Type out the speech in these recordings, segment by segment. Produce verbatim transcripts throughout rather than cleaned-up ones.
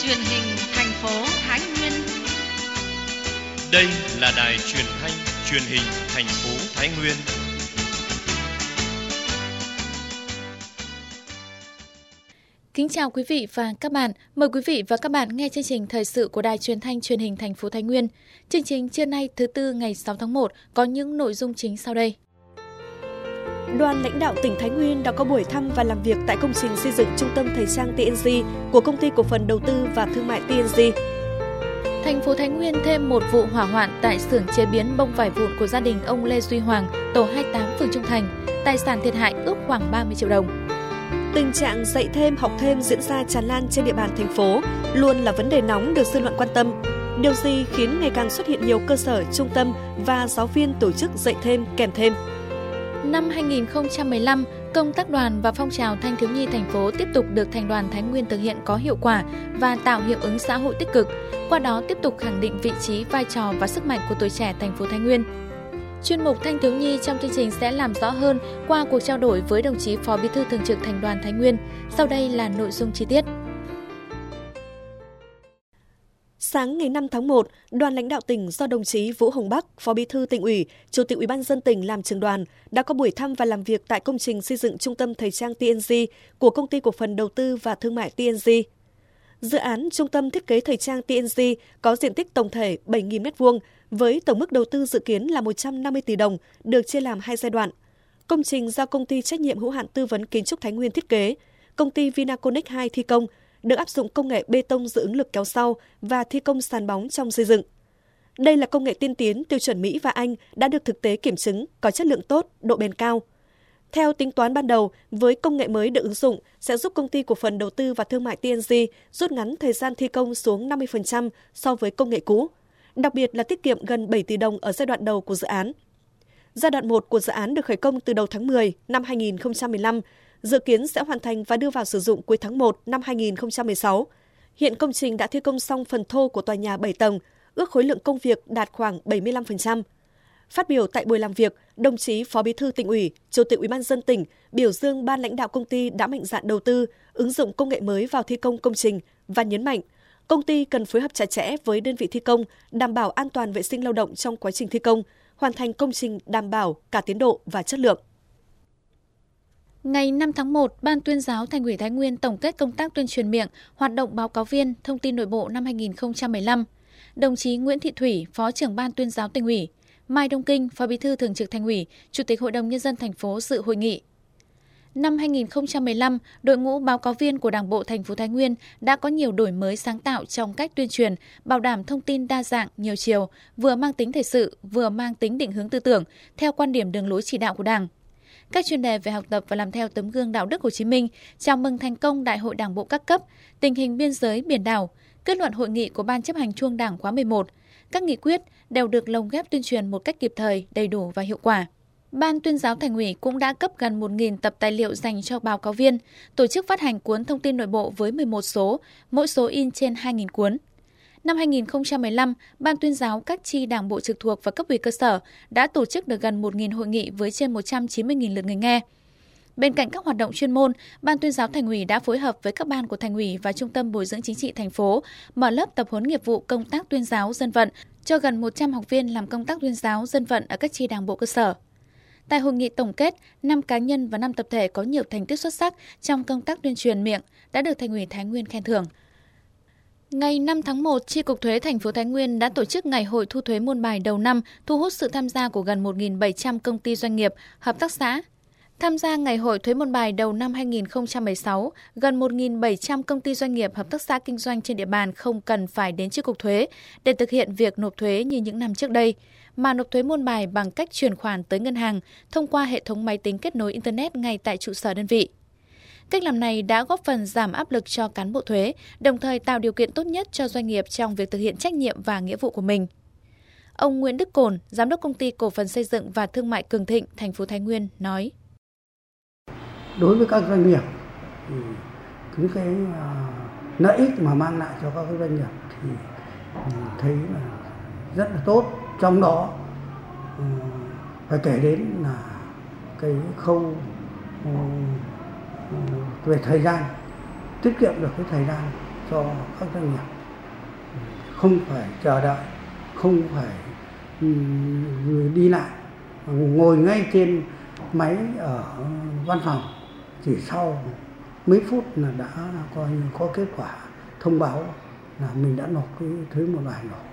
truyền hình thành phố Thái Nguyên. Đây là đài truyền thanh truyền hình thành phố Thái Nguyên. Kính chào quý vị và các bạn. Mời quý vị và các bạn nghe chương trình thời sự của đài truyền thanh truyền hình thành phố Thái Nguyên. Chương trình trưa nay thứ tư ngày sáu tháng một có những nội dung chính sau đây. Đoàn lãnh đạo tỉnh Thái Nguyên đã có buổi thăm và làm việc tại công trình xây dựng trung tâm thời trang tê en giê của Công ty Cổ phần Đầu tư và Thương mại tê en giê. Thành phố Thái Nguyên thêm một vụ hỏa hoạn tại xưởng chế biến bông vải vụn của gia đình ông Lê Duy Hoàng, tổ hai mươi tám phường Trung Thành. Tài sản thiệt hại ước khoảng ba mươi triệu đồng. Tình trạng dạy thêm, học thêm diễn ra tràn lan trên địa bàn thành phố luôn là vấn đề nóng được dư luận quan tâm. Điều gì khiến ngày càng xuất hiện nhiều cơ sở, trung tâm và giáo viên tổ chức dạy thêm, kèm thêm? Năm hai nghìn không trăm mười lăm, công tác đoàn và phong trào thanh thiếu nhi thành phố tiếp tục được Thành đoàn Thái Nguyên thực hiện có hiệu quả và tạo hiệu ứng xã hội tích cực, qua đó tiếp tục khẳng định vị trí, vai trò và sức mạnh của tuổi trẻ thành phố Thái Nguyên. Chuyên mục Thanh thiếu nhi trong chương trình sẽ làm rõ hơn qua cuộc trao đổi với đồng chí Phó Bí thư Thường trực Thành đoàn Thái Nguyên. Sau đây là nội dung chi tiết. Sáng ngày năm tháng một, đoàn lãnh đạo tỉnh do đồng chí Vũ Hồng Bắc, Phó Bí thư Tỉnh ủy, Chủ tịch Ủy ban nhân dân tỉnh làm trưởng đoàn đã có buổi thăm và làm việc tại công trình xây dựng trung tâm thời trang tê en giê của Công ty Cổ phần Đầu tư và Thương mại tê en giê. Dự án trung tâm thiết kế thời trang tê en giê có diện tích tổng thể bảy nghìn mét vuông với tổng mức đầu tư dự kiến là một trăm năm mươi tỷ đồng, được chia làm hai giai đoạn. Công trình do Công ty trách nhiệm hữu hạn tư vấn kiến trúc Thái Nguyên thiết kế, Công ty Vinaconex hai thi công, được áp dụng công nghệ bê tông dự ứng lực kéo sau và thi công sàn bóng trong xây dựng. Đây là công nghệ tiên tiến tiêu chuẩn Mỹ và Anh đã được thực tế kiểm chứng, có chất lượng tốt, độ bền cao. Theo tính toán ban đầu, với công nghệ mới được ứng dụng sẽ giúp Công ty Cổ phần Đầu tư và Thương mại tê en giê rút ngắn thời gian thi công xuống năm mươi phần trăm so với công nghệ cũ, đặc biệt là tiết kiệm gần bảy tỷ đồng ở giai đoạn đầu của dự án. Giai đoạn một của dự án được khởi công từ đầu tháng mười năm hai nghìn không trăm mười lăm, dự kiến sẽ hoàn thành và đưa vào sử dụng cuối tháng một năm hai nghìn không trăm mười sáu. Hiện công trình đã thi công xong phần thô của tòa nhà bảy tầng, ước khối lượng công việc đạt khoảng bảy mươi lăm phần trăm. Phát biểu tại buổi làm việc, đồng chí Phó Bí thư Tỉnh ủy, Chủ tịch Ủy ban nhân dân tỉnh biểu dương ban lãnh đạo công ty đã mạnh dạn đầu tư, ứng dụng công nghệ mới vào thi công công trình và nhấn mạnh công ty cần phối hợp chặt chẽ với đơn vị thi công, đảm bảo an toàn vệ sinh lao động trong quá trình thi công, hoàn thành công trình đảm bảo cả tiến độ và chất lượng. Ngày năm tháng một, Ban tuyên giáo Thành ủy Thái Nguyên tổng kết công tác tuyên truyền miệng, hoạt động báo cáo viên, thông tin nội bộ năm hai nghìn không trăm mười lăm. Đồng chí Nguyễn Thị Thủy, Phó trưởng Ban tuyên giáo Tỉnh ủy, Mai Đông Kinh, Phó Bí thư Thường trực Thành ủy, Chủ tịch Hội đồng Nhân dân thành phố dự hội nghị. Năm hai nghìn không trăm mười lăm, đội ngũ báo cáo viên của Đảng bộ thành phố Thái Nguyên đã có nhiều đổi mới sáng tạo trong cách tuyên truyền, bảo đảm thông tin đa dạng, nhiều chiều, vừa mang tính thời sự, vừa mang tính định hướng tư tưởng, theo quan điểm đường lối chỉ đạo của Đảng. Các chuyên đề về học tập và làm theo tấm gương đạo đức Hồ Chí Minh, chào mừng thành công Đại hội Đảng bộ các cấp, tình hình biên giới biển đảo, kết luận hội nghị của Ban chấp hành Trung ương Đảng khóa mười một, các nghị quyết đều được lồng ghép tuyên truyền một cách kịp thời, đầy đủ và hiệu quả. Ban tuyên giáo Thành ủy cũng đã cấp gần một nghìn tập tài liệu dành cho báo cáo viên, tổ chức phát hành cuốn thông tin nội bộ với mười một số, mỗi số in trên hai nghìn cuốn. Năm hai nghìn không trăm mười lăm, Ban tuyên giáo các chi đảng bộ trực thuộc và cấp ủy cơ sở đã tổ chức được gần một nghìn hội nghị với trên một trăm chín mươi nghìn lượt người nghe. Bên cạnh các hoạt động chuyên môn, Ban tuyên giáo Thành ủy đã phối hợp với các ban của Thành ủy và Trung tâm Bồi dưỡng Chính trị thành phố mở lớp tập huấn nghiệp vụ công tác tuyên giáo dân vận cho gần một trăm học viên làm công tác tuyên giáo dân vận ở các chi đảng bộ cơ sở. Tại hội nghị tổng kết, năm cá nhân và năm tập thể có nhiều thành tích xuất sắc trong công tác tuyên truyền miệng đã được Thành ủy Thái Nguyên khen thưởng. Ngày năm tháng một, Chi cục Thuế thành phố Thái Nguyên đã tổ chức Ngày hội thu thuế môn bài đầu năm, thu hút sự tham gia của gần một nghìn bảy trăm công ty doanh nghiệp, hợp tác xã. Tham gia Ngày hội thuế môn bài đầu năm hai nghìn không trăm mười sáu, gần một nghìn bảy trăm công ty doanh nghiệp, hợp tác xã kinh doanh trên địa bàn không cần phải đến Chi cục Thuế để thực hiện việc nộp thuế như những năm trước đây, mà nộp thuế môn bài bằng cách chuyển khoản tới ngân hàng thông qua hệ thống máy tính kết nối Internet ngay tại trụ sở đơn vị. Cách làm này đã góp phần giảm áp lực cho cán bộ thuế, đồng thời tạo điều kiện tốt nhất cho doanh nghiệp trong việc thực hiện trách nhiệm và nghĩa vụ của mình. Ông Nguyễn Đức Cồn, Giám đốc Công ty Cổ phần Xây dựng và Thương mại Cường Thịnh, thành phố Thái Nguyên nói: Đối với các doanh nghiệp thì những cái lợi ích mà mang lại cho các doanh nghiệp thì thấy là rất là tốt, trong đó phải kể đến là cái khâu về thời gian, tiết kiệm được cái thời gian cho các doanh nghiệp, không phải chờ đợi, không phải um, đi lại, ngồi ngay trên máy ở văn phòng, chỉ sau mấy phút là đã coi như có kết quả thông báo là mình đã nộp cái thuế môn bài rồi.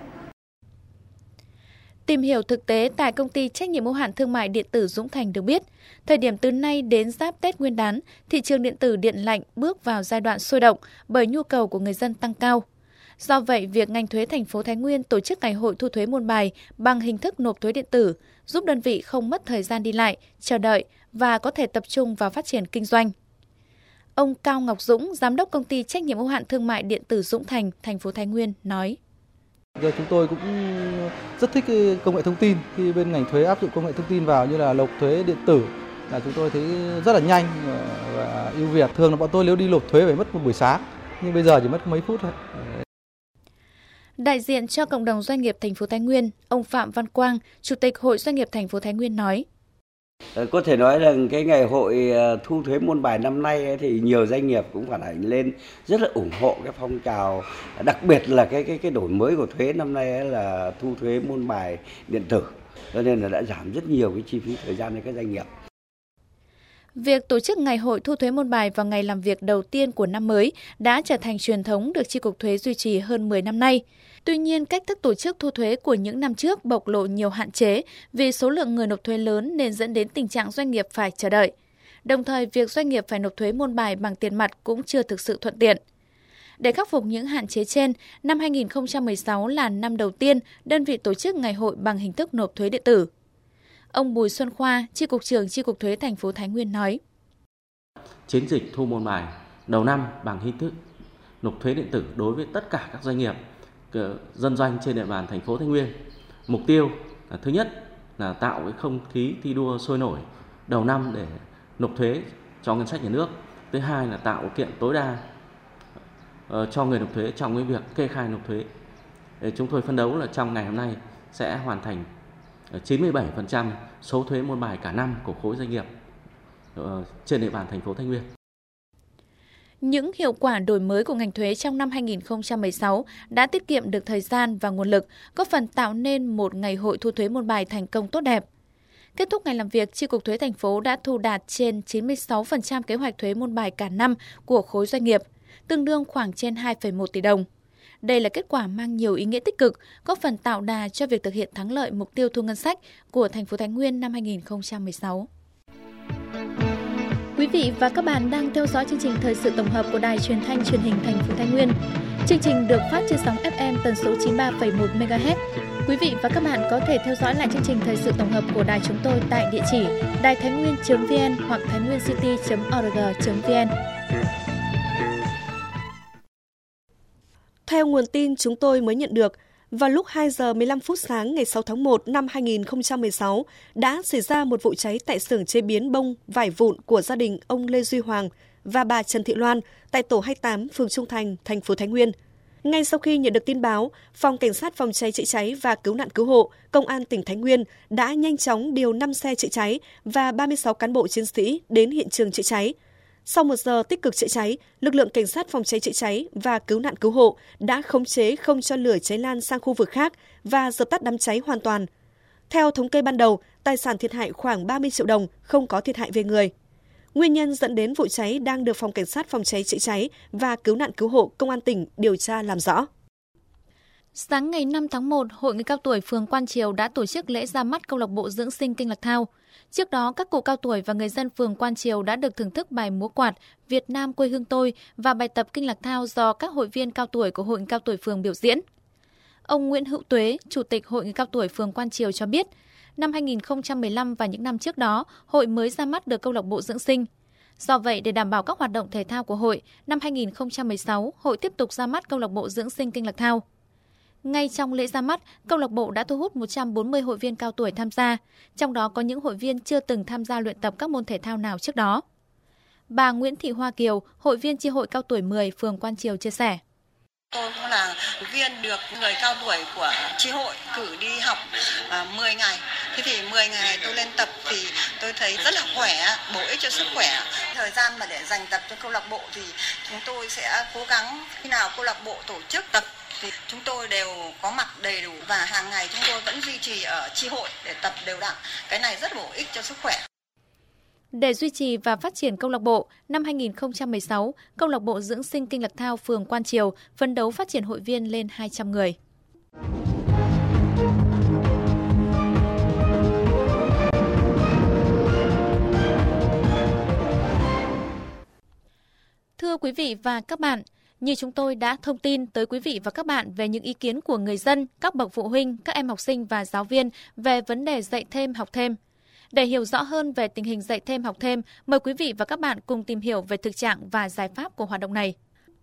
Tìm hiểu thực tế tại công ty trách nhiệm hữu hạn thương mại điện tử Dũng Thành được biết, thời điểm từ nay đến giáp Tết Nguyên đán, thị trường điện tử điện lạnh bước vào giai đoạn sôi động bởi nhu cầu của người dân tăng cao. Do vậy, việc ngành thuế thành phố Thái Nguyên tổ chức ngày hội thu thuế môn bài bằng hình thức nộp thuế điện tử giúp đơn vị không mất thời gian đi lại, chờ đợi và có thể tập trung vào phát triển kinh doanh. Ông Cao Ngọc Dũng, giám đốc công ty trách nhiệm hữu hạn thương mại điện tử Dũng Thành, thành phố Thái Nguyên nói: Giờ chúng tôi cũng rất thích công nghệ thông tin, khi bên ngành thuế áp dụng công nghệ thông tin vào như là nộp thuế điện tử là chúng tôi thấy rất là nhanh và ưu việt. Thường là bọn tôi nếu đi nộp thuế phải mất một buổi sáng, nhưng bây giờ chỉ mất mấy phút thôi. Đại diện cho cộng đồng doanh nghiệp thành phố Thái Nguyên, ông Phạm Văn Quang, Chủ tịch Hội Doanh nghiệp thành phố Thái Nguyên nói: Có thể nói rằng cái ngày hội thu thuế môn bài năm nay ấy, thì nhiều doanh nghiệp cũng phản ánh lên rất là ủng hộ cái phong trào, đặc biệt là cái cái cái đổi mới của thuế năm nay ấy là thu thuế môn bài điện tử, cho nên là đã giảm rất nhiều cái chi phí thời gian cho các doanh nghiệp. Việc tổ chức ngày hội thu thuế môn bài vào ngày làm việc đầu tiên của năm mới đã trở thành truyền thống được Chi cục Thuế duy trì hơn mười năm nay. Tuy nhiên, cách thức tổ chức thu thuế của những năm trước bộc lộ nhiều hạn chế vì số lượng người nộp thuế lớn nên dẫn đến tình trạng doanh nghiệp phải chờ đợi. Đồng thời, việc doanh nghiệp phải nộp thuế môn bài bằng tiền mặt cũng chưa thực sự thuận tiện. Để khắc phục những hạn chế trên, năm hai nghìn không trăm mười sáu là năm đầu tiên đơn vị tổ chức ngày hội bằng hình thức nộp thuế điện tử. Ông Bùi Xuân Khoa, Chi cục trưởng Chi cục Thuế thành phố Thái Nguyên nói: Chiến dịch thu môn bài đầu năm bằng hình thức nộp thuế điện tử đối với tất cả các doanh nghiệp dân doanh trên địa bàn thành phố Thái Nguyên. Mục tiêu là thứ nhất là tạo cái không khí thi đua sôi nổi đầu năm để nộp thuế cho ngân sách nhà nước. Thứ hai là tạo điều kiện tối đa cho người nộp thuế trong cái việc kê khai nộp thuế. Để chúng tôi phấn đấu là trong ngày hôm nay sẽ hoàn thành chín mươi bảy phần trăm số thuế môn bài cả năm của khối doanh nghiệp trên địa bàn thành phố Thái Nguyên. Những hiệu quả đổi mới của ngành thuế trong năm hai nghìn không trăm mười sáu đã tiết kiệm được thời gian và nguồn lực, góp phần tạo nên một ngày hội thu thuế môn bài thành công tốt đẹp. Kết thúc ngày làm việc, Chi cục Thuế thành phố đã thu đạt trên chín mươi sáu phần trăm kế hoạch thuế môn bài cả năm của khối doanh nghiệp, tương đương khoảng trên hai phẩy một tỷ đồng. Đây là kết quả mang nhiều ý nghĩa tích cực, góp phần tạo đà cho việc thực hiện thắng lợi mục tiêu thu ngân sách của thành phố Thái Nguyên năm hai nghìn không trăm mười sáu. Quý vị và các bạn đang theo dõi chương trình thời sự tổng hợp của Đài Truyền thanh Truyền hình thành phố Thái Nguyên. Chương trình được phát trên sóng ép em tần số chín mươi ba phẩy một mê ga héc. Quý vị và các bạn có thể theo dõi lại chương trình thời sự tổng hợp của đài chúng tôi tại địa chỉ đài thái nguyên chấm vn hoặc thái nguyên city chấm org chấm vn. Theo nguồn tin chúng tôi mới nhận được, vào lúc hai giờ mười lăm phút sáng ngày sáu tháng một năm hai nghìn không trăm mười sáu đã xảy ra một vụ cháy tại xưởng chế biến bông vải vụn của gia đình ông Lê Duy Hoàng và bà Trần Thị Loan tại tổ hai mươi tám phường Trung Thành, thành phố Thái Nguyên. Ngay sau khi nhận được tin báo, Phòng Cảnh sát Phòng cháy chữa cháy và Cứu nạn Cứu hộ, Công an tỉnh Thái Nguyên đã nhanh chóng điều năm xe chữa cháy và ba mươi sáu cán bộ chiến sĩ đến hiện trường chữa cháy. Sau một giờ tích cực chữa cháy, lực lượng Cảnh sát Phòng cháy chữa cháy và Cứu nạn Cứu hộ đã khống chế không cho lửa cháy lan sang khu vực khác và dập tắt đám cháy hoàn toàn. Theo thống kê ban đầu, tài sản thiệt hại khoảng ba mươi triệu đồng, không có thiệt hại về người. Nguyên nhân dẫn đến vụ cháy đang được Phòng Cảnh sát Phòng cháy chữa cháy và Cứu nạn Cứu hộ Công an tỉnh điều tra làm rõ. Sáng ngày năm tháng một, Hội người cao tuổi phường Quan Triều đã tổ chức lễ ra mắt câu lạc bộ dưỡng sinh Kinh Lạc Thao. Trước đó, các cụ cao tuổi và người dân phường Quan Triều đã được thưởng thức bài múa quạt Việt Nam quê hương tôi và bài tập Kinh Lạc Thao do các hội viên cao tuổi của Hội người cao tuổi phường biểu diễn. Ông Nguyễn Hữu Tuế, Chủ tịch Hội người cao tuổi phường Quan Triều cho biết, năm hai nghìn không trăm mười lăm và những năm trước đó, hội mới ra mắt được câu lạc bộ dưỡng sinh. Do vậy, để đảm bảo các hoạt động thể thao của hội, năm hai nghìn không trăm mười sáu, hội tiếp tục ra mắt câu lạc bộ dưỡng sinh Kinh Lạc Thao. Ngay trong lễ ra mắt, câu lạc bộ đã thu hút một trăm bốn mươi hội viên cao tuổi tham gia, trong đó có những hội viên chưa từng tham gia luyện tập các môn thể thao nào trước đó. Bà Nguyễn Thị Hoa Kiều, hội viên chi hội cao tuổi mười phường Quan Triều chia sẻ. Tôi cũng là viên được người cao tuổi của chi hội cử đi học à, mười ngày. Thế thì mười ngày này tôi lên tập thì tôi thấy rất là khỏe, bổ ích cho sức khỏe. Thời gian mà để dành tập cho câu lạc bộ thì chúng tôi sẽ cố gắng khi nào câu lạc bộ tổ chức tập thì chúng tôi đều có mặt đầy đủ và hàng ngày chúng tôi vẫn duy trì ở chi hội để tập đều đặn. Cái này rất bổ ích cho sức khỏe. Để duy trì và phát triển câu lạc bộ, năm hai nghìn không trăm mười sáu, câu lạc bộ dưỡng sinh Kinh Lật Thao phường Quan Triều phấn đấu phát triển hội viên lên hai trăm người. Thưa quý vị và các bạn, như chúng tôi đã thông tin tới quý vị và các bạn về những ý kiến của người dân, các bậc phụ huynh, các em học sinh và giáo viên về vấn đề dạy thêm học thêm. Để hiểu rõ hơn về tình hình dạy thêm học thêm, mời quý vị và các bạn cùng tìm hiểu về thực trạng và giải pháp của hoạt động này.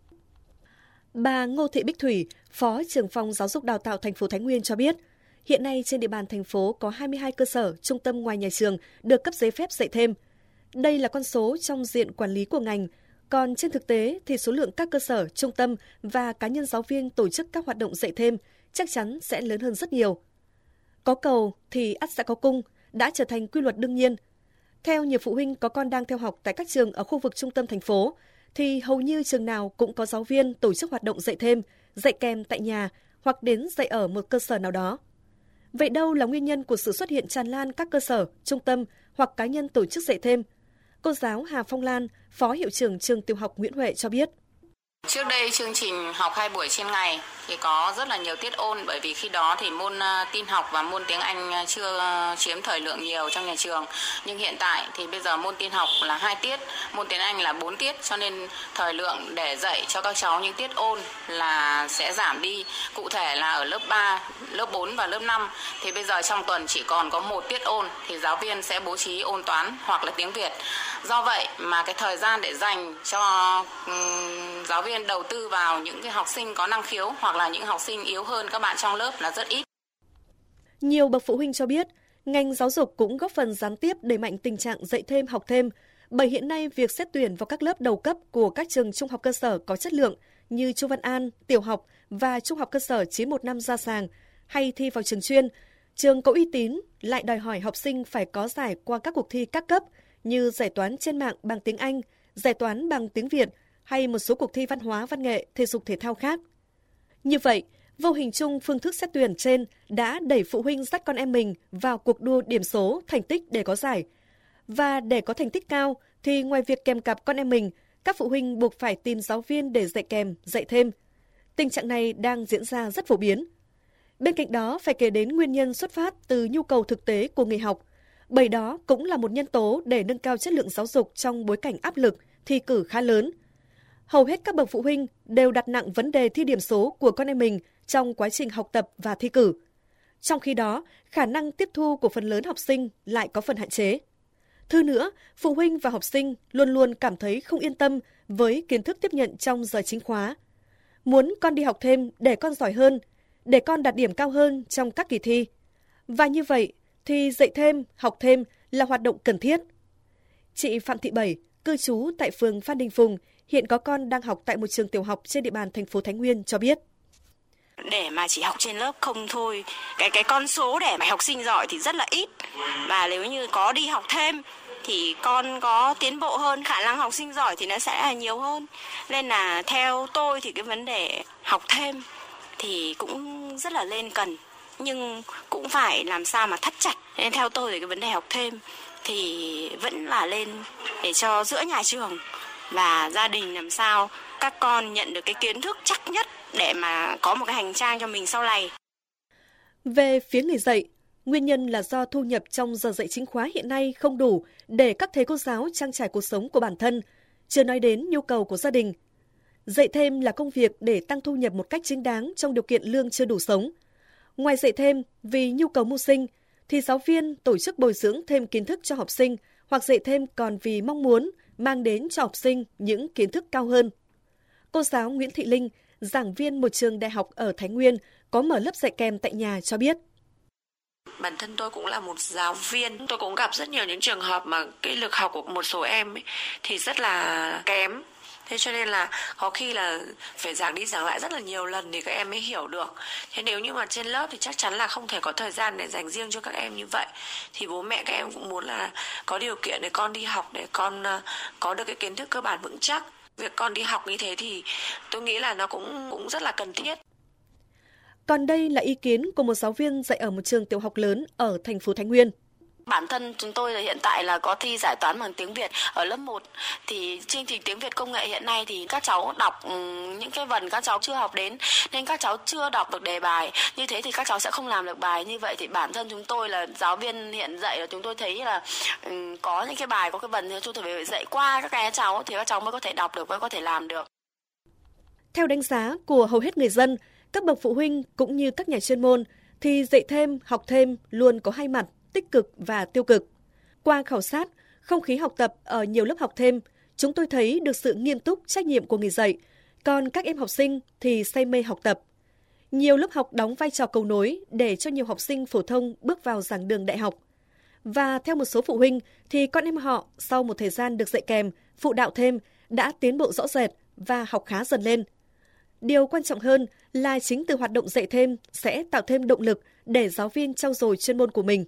Bà Ngô Thị Bích Thủy, Phó trưởng phòng Giáo dục Đào tạo thành phố Thái Nguyên cho biết, hiện nay trên địa bàn thành phố có hai mươi hai cơ sở, trung tâm ngoài nhà trường được cấp giấy phép dạy thêm. Đây là con số trong diện quản lý của ngành. Còn trên thực tế thì số lượng các cơ sở, trung tâm và cá nhân giáo viên tổ chức các hoạt động dạy thêm chắc chắn sẽ lớn hơn rất nhiều. Có cầu thì ắt sẽ có cung, đã trở thành quy luật đương nhiên. Theo nhiều phụ huynh có con đang theo học tại các trường ở khu vực trung tâm thành phố, thì hầu như trường nào cũng có giáo viên tổ chức hoạt động dạy thêm, dạy kèm tại nhà hoặc đến dạy ở một cơ sở nào đó. Vậy đâu là nguyên nhân của sự xuất hiện tràn lan các cơ sở, trung tâm hoặc cá nhân tổ chức dạy thêm? Cô giáo Hà Phong Lan, Phó Hiệu trưởng trường Tiểu học Nguyễn Huệ cho biết. Trước đây chương trình học hai buổi trên ngày thì có rất là nhiều tiết ôn, bởi vì khi đó thì môn tin học và môn tiếng Anh chưa chiếm thời lượng nhiều trong nhà trường. Nhưng hiện tại thì bây giờ môn tin học là hai tiết, môn tiếng Anh là bốn tiết, cho nên thời lượng để dạy cho các cháu những tiết ôn là sẽ giảm đi. Cụ thể là ở lớp ba, lớp bốn và lớp năm thì bây giờ trong tuần chỉ còn có một tiết ôn thì giáo viên sẽ bố trí ôn toán hoặc là tiếng Việt. Do vậy mà cái thời gian để dành cho um, giáo viên đầu tư vào những cái học sinh có năng khiếu hoặc là những học sinh yếu hơn các bạn trong lớp là rất ít. Nhiều bậc phụ huynh cho biết, ngành giáo dục cũng góp phần gián tiếp đẩy mạnh tình trạng dạy thêm học thêm, bởi hiện nay việc xét tuyển vào các lớp đầu cấp của các trường trung học cơ sở có chất lượng như Chu Văn An, tiểu học và trung học cơ sở chín một năm ra sàng hay thi vào trường chuyên, trường có uy tín lại đòi hỏi học sinh phải có giải qua các cuộc thi các cấp như giải toán trên mạng bằng tiếng Anh, giải toán bằng tiếng Việt hay một số cuộc thi văn hóa, văn nghệ, thể dục thể thao khác. Như vậy, vô hình chung phương thức xét tuyển trên đã đẩy phụ huynh dắt con em mình vào cuộc đua điểm số, thành tích để có giải. Và để có thành tích cao thì ngoài việc kèm cặp con em mình, các phụ huynh buộc phải tìm giáo viên để dạy kèm, dạy thêm. Tình trạng này đang diễn ra rất phổ biến. Bên cạnh đó phải kể đến nguyên nhân xuất phát từ nhu cầu thực tế của người học, bởi đó cũng là một nhân tố để nâng cao chất lượng giáo dục trong bối cảnh áp lực, thi cử khá lớn. Hầu hết các bậc phụ huynh đều đặt nặng vấn đề thi điểm số của con em mình trong quá trình học tập và thi cử. Trong khi đó, khả năng tiếp thu của phần lớn học sinh lại có phần hạn chế. Thứ nữa, phụ huynh và học sinh luôn luôn cảm thấy không yên tâm với kiến thức tiếp nhận trong giờ chính khóa. Muốn con đi học thêm để con giỏi hơn, để con đạt điểm cao hơn trong các kỳ thi. Và như vậy thì dạy thêm, học thêm là hoạt động cần thiết. Chị Phạm Thị Bảy, cư trú tại phường Phan Đình Phùng, hiện có con đang học tại một trường tiểu học trên địa bàn thành phố Thái Nguyên cho biết. Để mà chỉ học trên lớp không thôi, cái cái con số để mà học sinh giỏi thì rất là ít. Và nếu như có đi học thêm thì con có tiến bộ hơn, khả năng học sinh giỏi thì nó sẽ là nhiều hơn. Nên là theo tôi thì cái vấn đề học thêm thì cũng rất là lên cần, nhưng cũng phải làm sao mà thắt chặt. Nên theo tôi thì cái vấn đề học thêm thì vẫn là lên để cho giữa nhà trường và gia đình làm sao các con nhận được cái kiến thức chắc nhất để mà có một cái hành trang cho mình sau này. Về phía người dạy, nguyên nhân là do thu nhập trong giờ dạy chính khóa hiện nay không đủ để các thầy cô giáo trang trải cuộc sống của bản thân, chưa nói đến nhu cầu của gia đình. Dạy thêm là công việc để tăng thu nhập một cách chính đáng trong điều kiện lương chưa đủ sống. Ngoài dạy thêm vì nhu cầu mưu sinh, thì giáo viên tổ chức bồi dưỡng thêm kiến thức cho học sinh hoặc dạy thêm còn vì mong muốn mang đến cho học sinh những kiến thức cao hơn. Cô giáo Nguyễn Thị Linh, giảng viên một trường đại học ở Thái Nguyên, có mở lớp dạy kèm tại nhà cho biết. Bản thân tôi cũng là một giáo viên, tôi cũng gặp rất nhiều những trường hợp mà cái lực học của một số em ấy thì rất là kém. Thế cho nên là có khi là phải giảng đi giảng lại rất là nhiều lần thì các em mới hiểu được. Thế nếu như mà trên lớp thì chắc chắn là không thể có thời gian để dành riêng cho các em như vậy. Thì bố mẹ các em cũng muốn là có điều kiện để con đi học, để con có được cái kiến thức cơ bản vững chắc. Việc con đi học như thế thì tôi nghĩ là nó cũng cũng rất là cần thiết. Còn đây là ý kiến của một giáo viên dạy ở một trường tiểu học lớn ở thành phố Thái Nguyên. Bản thân chúng tôi là hiện tại là có thi giải toán bằng tiếng Việt ở lớp một. Thì chương trình tiếng Việt công nghệ hiện nay thì các cháu đọc những cái vần các cháu chưa học đến, nên các cháu chưa đọc được đề bài. Như thế thì các cháu sẽ không làm được bài. Như vậy thì bản thân chúng tôi là giáo viên hiện dạy là chúng tôi thấy là có những cái bài, có cái vần thì chúng tôi phải dạy qua các cái cháu thì các cháu mới có thể đọc được, mới có thể làm được. Theo đánh giá của hầu hết người dân, các bậc phụ huynh cũng như các nhà chuyên môn thì dạy thêm, học thêm luôn có hai mặt, tích cực và tiêu cực. Qua khảo sát, không khí học tập ở nhiều lớp học thêm, chúng tôi thấy được sự nghiêm túc, trách nhiệm của người dạy, còn các em học sinh thì say mê học tập. Nhiều lớp học đóng vai trò cầu nối để cho nhiều học sinh phổ thông bước vào giảng đường đại học. Và theo một số phụ huynh thì con em họ sau một thời gian được dạy kèm, phụ đạo thêm đã tiến bộ rõ rệt và học khá dần lên. Điều quan trọng hơn là chính từ hoạt động dạy thêm sẽ tạo thêm động lực để giáo viên trau dồi chuyên môn của mình.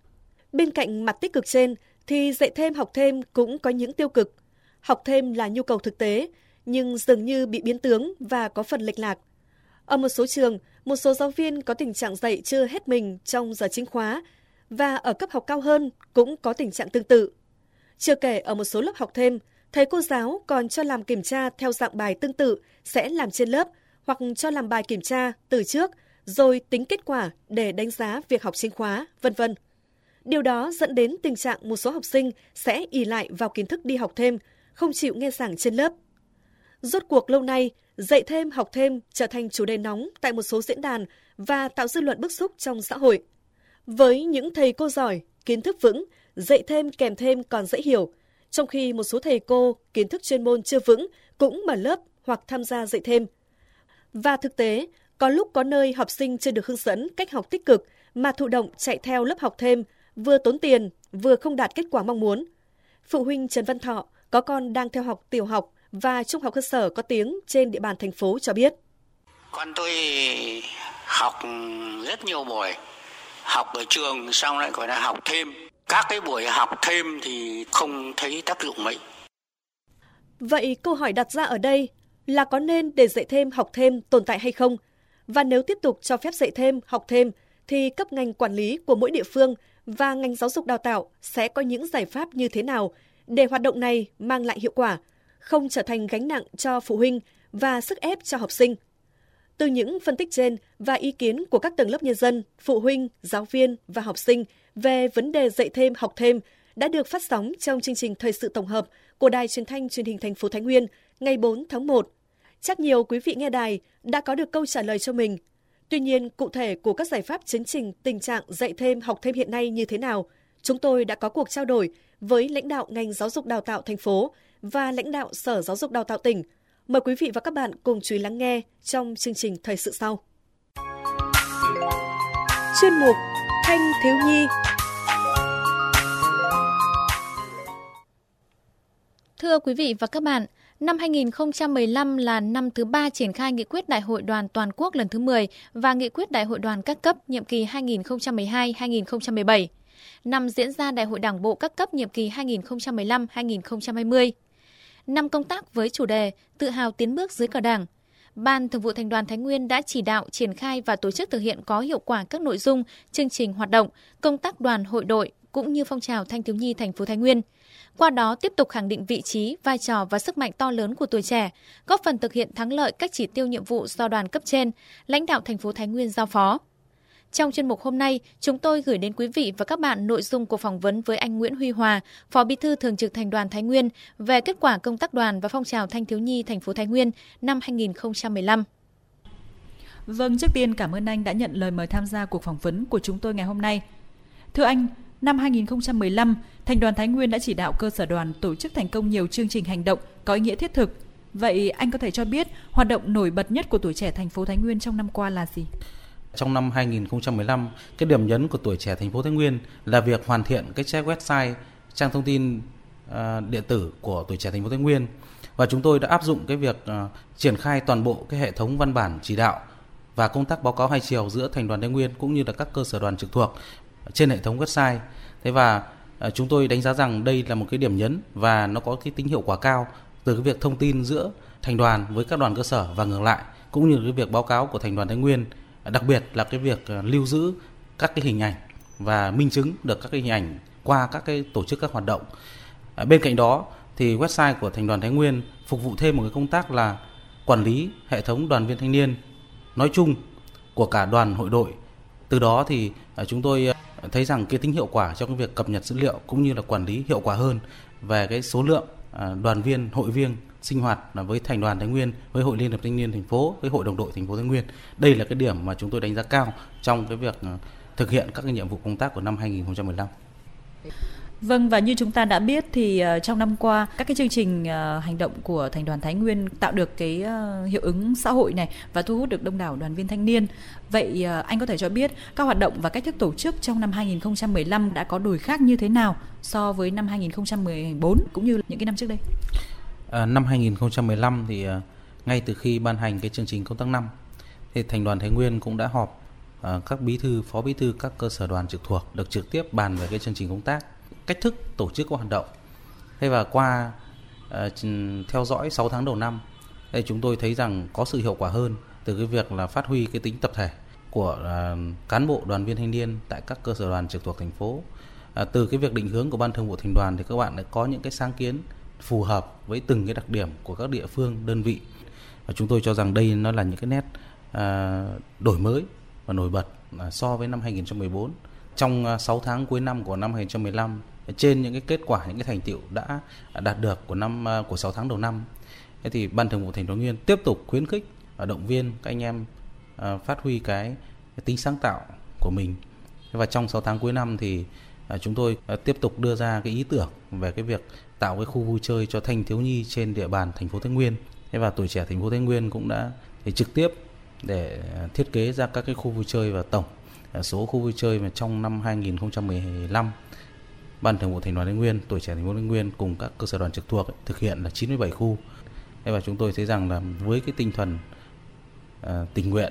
Bên cạnh mặt tích cực trên thì dạy thêm học thêm cũng có những tiêu cực. Học thêm là nhu cầu thực tế nhưng dường như bị biến tướng và có phần lệch lạc. Ở một số trường, một số giáo viên có tình trạng dạy chưa hết mình trong giờ chính khóa và ở cấp học cao hơn cũng có tình trạng tương tự. Chưa kể ở một số lớp học thêm, thầy cô giáo còn cho làm kiểm tra theo dạng bài tương tự sẽ làm trên lớp hoặc cho làm bài kiểm tra từ trước rồi tính kết quả để đánh giá việc học chính khóa, vân vân. Điều đó dẫn đến tình trạng một số học sinh sẽ ỷ lại vào kiến thức đi học thêm, không chịu nghe giảng trên lớp. Rốt cuộc lâu nay, dạy thêm học thêm trở thành chủ đề nóng tại một số diễn đàn và tạo dư luận bức xúc trong xã hội. Với những thầy cô giỏi, kiến thức vững, dạy thêm kèm thêm còn dễ hiểu, trong khi một số thầy cô kiến thức chuyên môn chưa vững cũng mở lớp hoặc tham gia dạy thêm. Và thực tế, có lúc có nơi học sinh chưa được hướng dẫn cách học tích cực mà thụ động chạy theo lớp học thêm, vừa tốn tiền, vừa không đạt kết quả mong muốn. Phụ huynh Trần Văn Thọ có con đang theo học tiểu học và trung học cơ sở có tiếng trên địa bàn thành phố cho biết. Con tôi học rất nhiều buổi, học ở trường xong lại còn là học thêm. Các cái buổi học thêm thì không thấy tác dụng mấy. Vậy câu hỏi đặt ra ở đây là có nên để dạy thêm học thêm tồn tại hay không? Và nếu tiếp tục cho phép dạy thêm học thêm thì cấp ngành quản lý của mỗi địa phương và ngành giáo dục đào tạo sẽ có những giải pháp như thế nào để hoạt động này mang lại hiệu quả, không trở thành gánh nặng cho phụ huynh và sức ép cho học sinh. Từ những phân tích trên và ý kiến của các tầng lớp nhân dân, phụ huynh, giáo viên và học sinh về vấn đề dạy thêm học thêm đã được phát sóng trong chương trình thời sự tổng hợp của Đài Truyền thanh Truyền hình thành phố Thái Nguyên ngày bốn tháng một. Chắc nhiều quý vị nghe đài đã có được câu trả lời cho mình. Tuy nhiên, cụ thể của các giải pháp chấn chỉnh tình trạng dạy thêm học thêm hiện nay như thế nào, chúng tôi đã có cuộc trao đổi với lãnh đạo ngành giáo dục đào tạo thành phố và lãnh đạo Sở Giáo dục Đào tạo tỉnh. Mời quý vị và các bạn cùng chú ý lắng nghe trong chương trình thời sự sau. Chuyên mục Thanh thiếu nhi. Thưa quý vị và các bạn, năm hai nghìn không trăm mười lăm là năm thứ ba triển khai nghị quyết Đại hội Đoàn Toàn quốc lần thứ mười và nghị quyết Đại hội Đoàn các cấp nhiệm kỳ hai nghìn không trăm mười hai đến hai nghìn không trăm mười bảy. Năm diễn ra Đại hội Đảng bộ các cấp nhiệm kỳ hai nghìn không trăm mười lăm đến hai nghìn không trăm hai mươi. Năm công tác với chủ đề Tự hào tiến bước dưới cờ Đảng. Ban Thường vụ Thành đoàn Thái Nguyên đã chỉ đạo triển khai và tổ chức thực hiện có hiệu quả các nội dung, chương trình hoạt động, công tác đoàn hội đội cũng như phong trào thanh thiếu nhi thành phố Thái Nguyên. Qua đó tiếp tục khẳng định vị trí, vai trò và sức mạnh to lớn của tuổi trẻ, góp phần thực hiện thắng lợi các chỉ tiêu nhiệm vụ do đoàn cấp trên, lãnh đạo thành phố Thái Nguyên giao phó. Trong chuyên mục hôm nay, chúng tôi gửi đến quý vị và các bạn nội dung của phỏng vấn với anh Nguyễn Huy Hòa, Phó Bí thư Thường trực Thành đoàn Thái Nguyên về kết quả công tác đoàn và phong trào thanh thiếu nhi thành phố Thái Nguyên năm hai nghìn không trăm mười lăm. Vâng, trước tiên cảm ơn anh đã nhận lời mời tham gia cuộc phỏng vấn của chúng tôi ngày hôm nay. Thưa anh, năm hai nghìn không trăm mười lăm, Thành đoàn Thái Nguyên đã chỉ đạo cơ sở đoàn tổ chức thành công nhiều chương trình hành động có ý nghĩa thiết thực. Vậy anh có thể cho biết hoạt động nổi bật nhất của tuổi trẻ thành phố Thái Nguyên trong năm qua là gì? Trong năm hai nghìn không trăm mười lăm, cái điểm nhấn của tuổi trẻ thành phố Thái Nguyên là việc hoàn thiện cái website trang thông tin uh, điện tử của tuổi trẻ thành phố Thái Nguyên. Và chúng tôi đã áp dụng cái việc uh, triển khai toàn bộ cái hệ thống văn bản chỉ đạo và công tác báo cáo hai chiều giữa Thành đoàn Thái Nguyên cũng như là các cơ sở đoàn trực thuộc trên hệ thống website. Thế và uh, chúng tôi đánh giá rằng đây là một cái điểm nhấn và nó có cái tính hiệu quả cao từ cái việc thông tin giữa thành đoàn với các đoàn cơ sở và ngược lại, cũng như cái việc báo cáo của Thành đoàn Thái Nguyên, đặc biệt là cái việc uh, lưu giữ các cái hình ảnh và minh chứng được các cái hình ảnh qua các cái tổ chức các hoạt động. Uh, bên cạnh đó thì website của Thành đoàn Thái Nguyên phục vụ thêm một cái công tác là quản lý hệ thống đoàn viên thanh niên nói chung của cả đoàn hội đội. Từ đó thì chúng tôi thấy rằng cái tính hiệu quả trong cái việc cập nhật dữ liệu cũng như là quản lý hiệu quả hơn về cái số lượng đoàn viên, hội viên sinh hoạt với Thành đoàn Thái Nguyên, với Hội Liên hiệp Thanh niên thành phố, với Hội đồng đội thành phố Thái Nguyên. Đây là cái điểm mà chúng tôi đánh giá cao trong cái việc thực hiện các cái nhiệm vụ công tác của năm hai nghìn không trăm mười lăm. Vâng, và như chúng ta đã biết thì uh, trong năm qua các cái chương trình uh, hành động của Thành đoàn Thái Nguyên tạo được cái uh, hiệu ứng xã hội này và thu hút được đông đảo đoàn viên thanh niên. Vậy uh, anh có thể cho biết các hoạt động và cách thức tổ chức trong năm hai nghìn không trăm mười lăm đã có đổi khác như thế nào so với năm hai nghìn không trăm mười bốn cũng như những cái năm trước đây? À, năm hai nghìn không trăm mười lăm thì uh, ngay từ khi ban hành cái chương trình công tác năm thì Thành đoàn Thái Nguyên cũng đã họp uh, các bí thư, phó bí thư các cơ sở đoàn trực thuộc được trực tiếp bàn về cái chương trình công tác, cách thức tổ chức các hoạt động. Thế và qua uh, theo dõi sáu tháng đầu năm, thì chúng tôi thấy rằng có sự hiệu quả hơn từ cái việc là phát huy cái tính tập thể của uh, cán bộ đoàn viên thanh niên tại các cơ sở đoàn trực thuộc thành phố. Uh, từ cái việc định hướng của Ban Thường vụ Thành đoàn thì các bạn đã có những cái sáng kiến phù hợp với từng cái đặc điểm của các địa phương, đơn vị. Và chúng tôi cho rằng đây nó là những cái nét uh, đổi mới và nổi bật uh, so với năm hai nghìn không trăm mười bốn. Trong uh, sáu tháng cuối năm của năm hai nghìn không trăm mười lăm, trên những cái kết quả, những cái thành tựu đã đạt được của năm của sáu tháng đầu năm, thế thì Ban Thường vụ Thành đoàn Thái Nguyên tiếp tục khuyến khích và động viên các anh em uh, phát huy cái, cái tính sáng tạo của mình. Và trong sáu tháng cuối năm thì uh, chúng tôi uh, tiếp tục đưa ra cái ý tưởng về cái việc tạo cái khu vui chơi cho thanh thiếu nhi trên địa bàn thành phố Thái Nguyên. Thế và Tuổi Trẻ thành phố Thái Nguyên cũng đã thì trực tiếp để thiết kế ra các cái khu vui chơi, và tổng uh, số khu vui chơi mà trong năm hai nghìn không trăm mười lăm Ban Thường vụ Thành đoàn Thái Nguyên, Tuổi Trẻ thành phố Thái Nguyên cùng các cơ sở đoàn trực thuộc ấy, thực hiện là chín mươi bảy khu. Thế và chúng tôi thấy rằng là với cái tinh thần uh, tình nguyện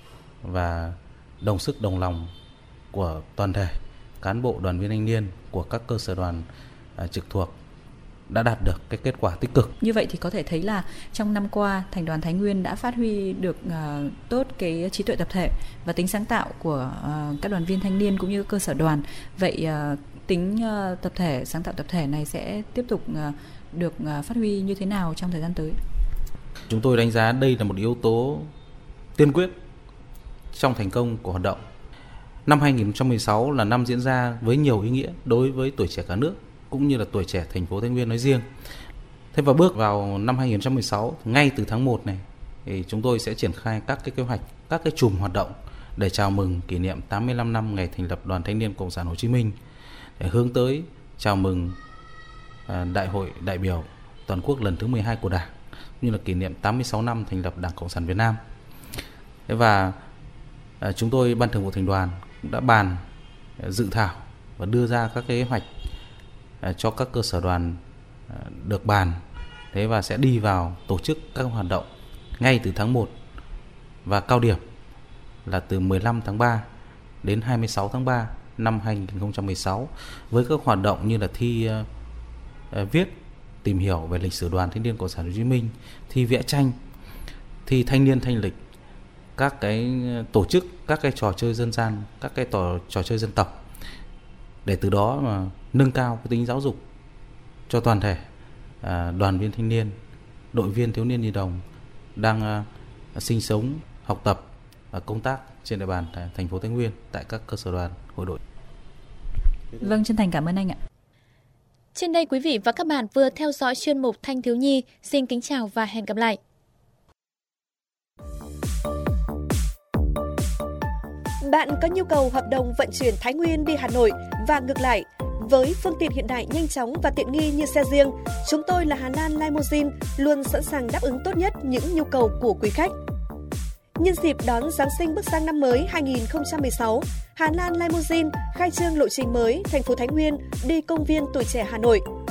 và đồng sức đồng lòng của toàn thể cán bộ đoàn viên thanh niên của các cơ sở đoàn uh, trực thuộc đã đạt được cái kết quả tích cực. Như vậy thì có thể thấy là trong năm qua Thành đoàn Thái Nguyên đã phát huy được uh, tốt cái trí tuệ tập thể và tính sáng tạo của uh, các đoàn viên thanh niên cũng như cơ sở đoàn. Vậy uh, tính uh, tập thể, sáng tạo tập thể này sẽ tiếp tục uh, được uh, phát huy như thế nào trong thời gian tới? Chúng tôi đánh giá đây là một yếu tố tiên quyết trong thành công của hoạt động. Năm hai nghìn không trăm mười sáu là năm diễn ra với nhiều ý nghĩa đối với tuổi trẻ cả nước cũng như là tuổi trẻ thành phố Thái Nguyên nói riêng. Thế và bước vào năm hai nghìn không trăm mười sáu, ngay từ tháng một này thì chúng tôi sẽ triển khai các cái kế hoạch, các cái chùm hoạt động để chào mừng kỷ niệm tám mươi lăm năm ngày thành lập Đoàn Thanh niên Cộng sản Hồ Chí Minh, để hướng tới chào mừng à, Đại hội đại biểu toàn quốc lần thứ mười hai của Đảng, như là kỷ niệm tám mươi sáu năm thành lập Đảng Cộng sản Việt Nam. Thế và à, chúng tôi Ban Thường vụ Thành đoàn cũng đã bàn à, dự thảo và đưa ra các kế hoạch à, cho các cơ sở đoàn à, được bàn. Thế và sẽ đi vào tổ chức các hoạt động ngay từ tháng một, và cao điểm là từ mười lăm tháng ba đến hai mươi sáu tháng ba năm hai nghìn không trăm mười sáu, với các hoạt động như là thi uh, viết tìm hiểu về lịch sử Đoàn Thanh niên Cộng sản Hồ Chí Minh, thi vẽ tranh, thi thanh niên thanh lịch, các cái tổ chức các cái trò chơi dân gian, các cái trò, trò chơi dân tộc, để từ đó mà nâng cao cái tính giáo dục cho toàn thể uh, đoàn viên thanh niên, đội viên thiếu niên nhi đồng đang uh, sinh sống, học tập và công tác trên địa bàn thành phố Thái Nguyên tại các cơ sở đoàn hội đội. Vâng, chân thành cảm ơn anh ạ. Trên đây quý vị và các bạn vừa theo dõi chuyên mục Thanh thiếu nhi. Xin kính chào và hẹn gặp lại. Bạn có nhu cầu hợp đồng vận chuyển Thái Nguyên đi Hà Nội và ngược lại, với phương tiện hiện đại nhanh chóng và tiện nghi như xe riêng, chúng tôi là Hà Lan Limousine luôn sẵn sàng đáp ứng tốt nhất những nhu cầu của quý khách. Nhân dịp đón Giáng sinh bước sang năm mới hai nghìn không trăm mười sáu, Hà Lan Limousine khai trương lộ trình mới thành phố Thái Nguyên đi công viên Tuổi Trẻ Hà Nội. Theo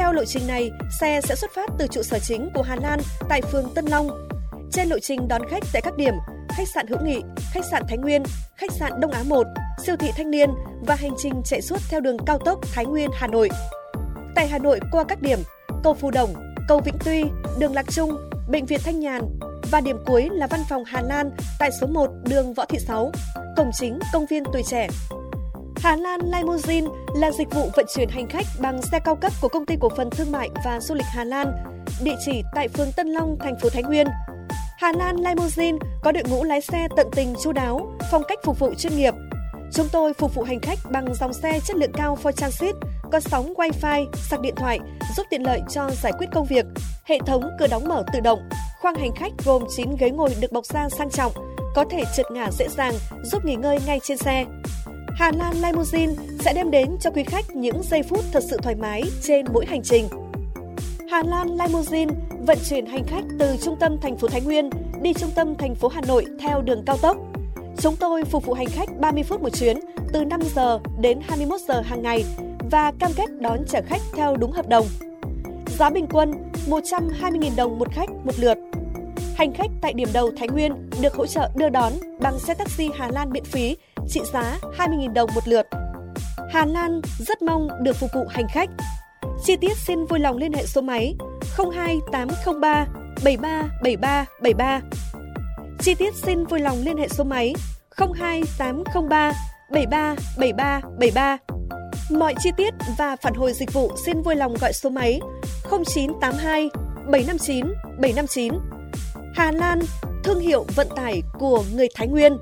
Theo lộ trình này, xe sẽ xuất phát từ trụ sở chính của Hà Lan tại phường Tân Long. Trên lộ trình đón khách tại các điểm khách sạn Hữu Nghị, khách sạn Thái Nguyên, khách sạn Đông Á một, siêu thị Thanh Niên và hành trình chạy suốt theo đường cao tốc Thái Nguyên - Hà Nội. Tại Hà Nội qua các điểm cầu Phù Đồng, cầu Vĩnh Tuy, đường Lạc Trung, bệnh viện Thanh Nhàn và điểm cuối là văn phòng Hà Lan tại số một đường Võ Thị Sáu, cổng chính công viên Tuổi Trẻ. Hà Lan Limousine là dịch vụ vận chuyển hành khách bằng xe cao cấp của Công ty Cổ phần Thương mại và Du lịch Hà Lan, địa chỉ tại phường Tân Long, thành phố Thái Nguyên. Hà Lan Limousine có đội ngũ lái xe tận tình chu đáo, phong cách phục vụ chuyên nghiệp. Chúng tôi phục vụ hành khách bằng dòng xe chất lượng cao Ford Transit, có sóng Wi-Fi, sạc điện thoại, giúp tiện lợi cho giải quyết công việc. Hệ thống cửa đóng mở tự động, khoang hành khách gồm chín ghế ngồi được bọc da sang trọng, có thể trượt ngả dễ dàng, giúp nghỉ ngơi ngay trên xe. Hà Lan Limousine sẽ đem đến cho quý khách những giây phút thật sự thoải mái trên mỗi hành trình. Hà Lan Limousine vận chuyển hành khách từ trung tâm thành phố Thái Nguyên đi trung tâm thành phố Hà Nội theo đường cao tốc. Chúng tôi phục vụ hành khách ba mươi phút một chuyến, từ năm giờ đến hai mươi mốt giờ hàng ngày và cam kết đón chở khách theo đúng hợp đồng. Giá bình quân một trăm hai mươi nghìn đồng một khách một lượt. Hành khách tại điểm đầu Thái Nguyên được hỗ trợ đưa đón bằng xe taxi Hà Lan miễn phí, trị giá hai mươi nghìn đồng một lượt. Hà Lan rất mong được phục vụ hành khách. Chi tiết xin vui lòng liên hệ số máy không hai tám không ba bảy ba bảy ba bảy ba. Chi tiết xin vui lòng liên hệ số máy không hai tám không ba bảy ba bảy ba bảy ba. Mọi chi tiết và phản hồi dịch vụ xin vui lòng gọi số máy không chín tám hai bảy năm chín bảy năm chín. Hà Lan, thương hiệu vận tải của người Thái Nguyên.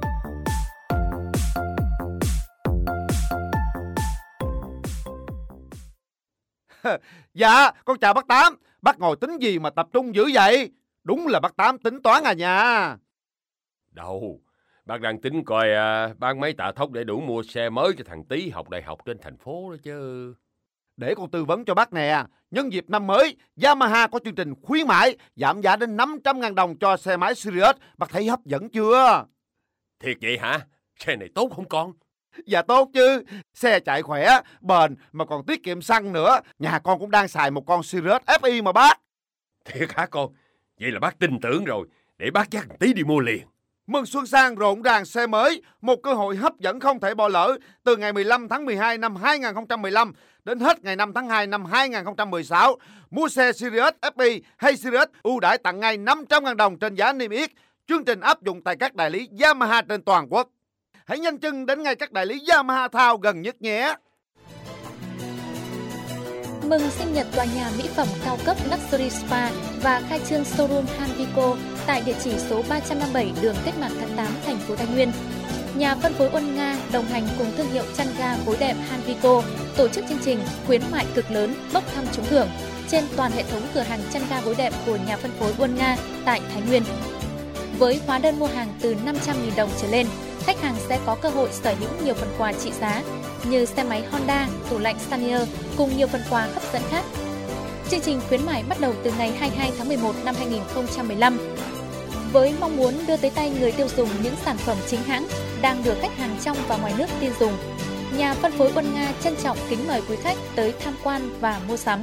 Dạ, con chào bác Tám. Bác ngồi tính gì mà tập trung dữ vậy? Đúng là bác Tám tính toán à nha. Đâu, bác đang tính coi à, bán mấy tạ thóc để đủ mua xe mới cho thằng Tý học đại học trên thành phố đó chứ. Để con tư vấn cho bác nè. Nhân dịp năm mới, Yamaha có chương trình khuyến mãi giảm giá đến năm trăm ngàn đồng cho xe máy Sirius. Bác thấy hấp dẫn chưa? Thiệt vậy hả? Xe này tốt không con? Dạ tốt chứ. Xe chạy khỏe, bền mà còn tiết kiệm xăng nữa. Nhà con cũng đang xài một con Sirius ép i mà bác. Thiệt hả con? Vậy là bác tin tưởng rồi. Để bác dắt thằng Tý đi mua liền. Mừng Xuân Sang rộn ràng xe mới, một cơ hội hấp dẫn không thể bỏ lỡ từ ngày mười lăm tháng mười hai năm hai nghìn không trăm mười lăm đến hết ngày năm tháng hai năm hai nghìn không trăm mười sáu. Mua xe Sirius ép i hay Sirius ưu đãi tặng ngay năm trăm ngàn đồng trên giá niêm yết. Chương trình áp dụng tại các đại lý Yamaha trên toàn quốc. Hãy nhanh chân đến ngay các đại lý Yamaha Thao gần nhất nhé. Mừng sinh nhật tòa nhà mỹ phẩm cao cấp Luxury Spa và khai trương showroom Hanvico tại địa chỉ số ba trăm năm mươi bảy đường Cách mạng tháng tám, thành phố Thái Nguyên. Nhà phân phối Uân Nga đồng hành cùng thương hiệu chăn ga gối đệm Hanvico tổ chức chương trình khuyến mại cực lớn bốc thăm trúng thưởng trên toàn hệ thống cửa hàng chăn ga gối đệm của nhà phân phối Uân Nga tại Thái Nguyên. Với hóa đơn mua hàng từ năm trăm nghìn đồng trở lên, khách hàng sẽ có cơ hội sở hữu nhiều phần quà trị giá như xe máy Honda, tủ lạnh Sanier cùng nhiều phần quà hấp dẫn khác. Chương trình khuyến mại bắt đầu từ ngày hai mươi hai tháng mười một năm hai nghìn không trăm mười lăm. Với mong muốn đưa tới tay người tiêu dùng những sản phẩm chính hãng đang được khách hàng trong và ngoài nước tin dùng, nhà phân phối Uân Nga trân trọng kính mời quý khách tới tham quan và mua sắm.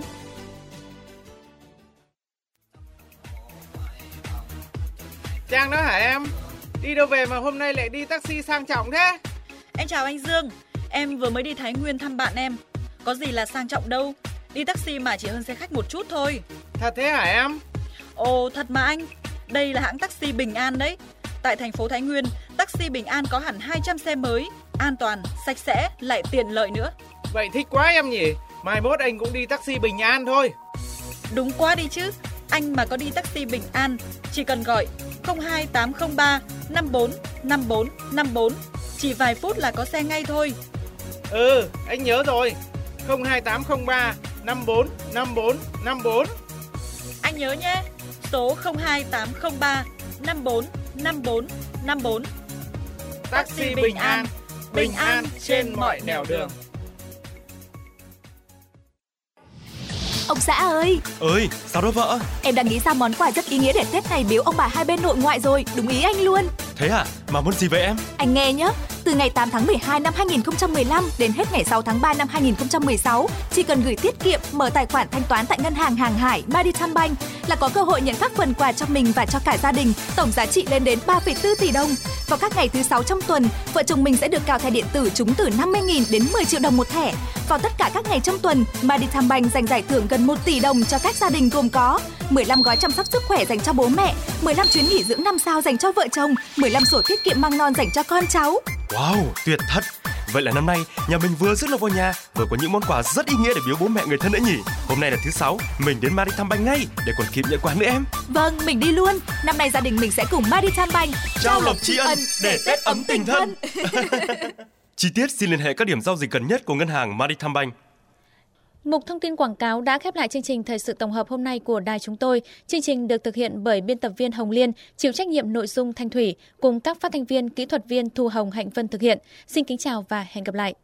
Trang đó hả em? Đi đâu về mà hôm nay lại đi taxi sang trọng thế? Em chào anh Dương. Em vừa mới đi Thái Nguyên thăm bạn em. Có gì là sang trọng đâu. Đi taxi mà chỉ hơn xe khách một chút thôi. Thật thế hả em? Ồ thật mà anh. Đây là hãng taxi Bình An đấy. Tại thành phố Thái Nguyên, taxi Bình An có hẳn hai trăm xe mới, an toàn, sạch sẽ, lại tiện lợi nữa. Vậy thích quá em nhỉ. Mai mốt anh cũng đi taxi Bình An thôi. Đúng quá đi chứ. Anh mà có đi taxi Bình An, chỉ cần gọi không hai tám không ba năm bốn năm bốn năm bốn. Chỉ vài phút là có xe ngay thôi. Ừ, anh nhớ rồi. không hai tám không ba năm bốn năm bốn năm bốn. Anh nhớ nhé. Số không hai tám không ba năm bốn năm bốn năm bốn. Taxi Bình An, bình an trên mọi nẻo đường. Ông xã ơi! Ơi, sao đó vợ? Em đang nghĩ ra món quà rất ý nghĩa để Tết này biếu ông bà hai bên nội ngoại rồi, đúng ý anh luôn. Thế à? Mà muốn gì vậy em? Anh nghe nhé, Từ ngày tám tháng mười hai năm hai nghìn không trăm mười lăm đến hết ngày sáu tháng ba năm hai nghìn không trăm mười sáu, chỉ cần gửi tiết kiệm, mở tài khoản thanh toán tại ngân hàng Hàng Hải Maritime Bank là có cơ hội nhận các phần quà cho mình và cho cả gia đình, tổng giá trị lên đến ba phẩy bốn tỷ đồng. Vào các ngày thứ sáu trong tuần, vợ chồng mình sẽ được cào thẻ điện tử trúng từ năm mươi nghìn đến mười triệu đồng một thẻ. Vào tất cả các ngày trong tuần, Maritime Bank dành giải thưởng gần một tỷ đồng cho các gia đình gồm có mười lăm gói chăm sóc sức khỏe dành cho bố mẹ, mười lăm chuyến nghỉ dưỡng năm sao dành cho vợ chồng, mười lăm sổ tiết kiệm mang non dành cho con cháu. Wow, tuyệt thật! Vậy là năm nay nhà mình vừa rước lộc vào nhà, vừa có những món quà rất ý nghĩa để biếu bố mẹ người thân nữa nhỉ? Hôm nay là thứ sáu, mình đến Maritime Bank ngay để còn kịp nhận quà nữa em. Vâng, mình đi luôn. Năm nay gia đình mình sẽ cùng Maritime Bank trao lộc tri ân để Tết ấm tình thân. Chi tiết xin liên hệ các điểm giao dịch gần nhất của ngân hàng Maritime Bank. Mục thông tin quảng cáo đã khép lại chương trình thời sự tổng hợp hôm nay của đài chúng tôi. Chương trình được thực hiện bởi biên tập viên Hồng Liên, chịu trách nhiệm nội dung Thanh Thủy, cùng các phát thanh viên, kỹ thuật viên Thu Hồng, Hạnh Vân thực hiện. Xin kính chào và hẹn gặp lại.